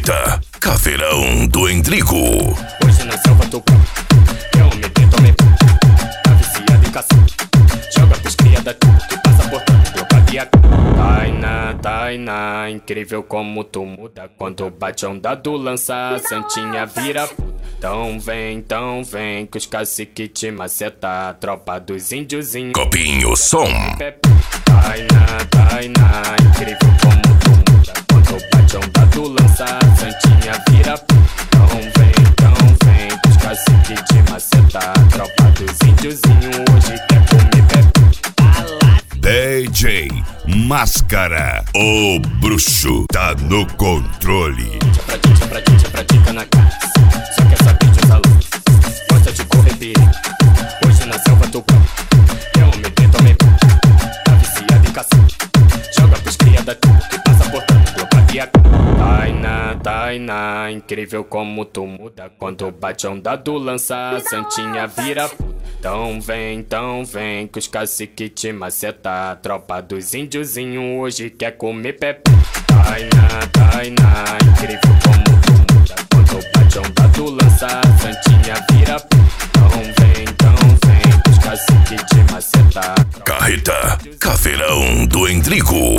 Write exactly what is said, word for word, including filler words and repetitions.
Carreta, Caveirão do Endrigo. Hoje na selva tô pronto, é um medê, tomei tá viciado em caçar. Joga pros cria da tudo, que passa portando, troca via. Tainá, Tainá, incrível como tu muda. Quando bate a onda do lança, a santinha vira puta. Então vem, então vem, que os cacique te maceta. Tropa dos índiozinhos. Copinho som. Tainá, Tainá, incrível como tu muda. Quando bate a onda do lança, a santinha vira puta. Então vem, então vem, que os cacique te maceta. Tropa dos índiozinhos, hoje quer comer bebê. D J Máscara, o bruxo tá no controle. Tchá pra ti, tchá pra ti, tchá pra dica na casa. Só quer saber de usa luz, gosta de correr perigo. Hoje na selva tô pronto, é um medê, tomei pão. Tá viciado em caçar, joga pros cria da tudo, que passa portando, troca via. Tainá, Tainá, incrível como tu muda. Quando bate a onda do lança, a santinha vira puta. Então vem, então vem, que os cacique te maceta. Tropa dos índiozinhos, hoje quer comer pepe. Tainá, Tainá, incrível como tu muda. Quando bate a onda do lança, a santinha vira puta. Então vem, então vem, que os cacique te maceta. Carreta, Caveirão do Endrigo.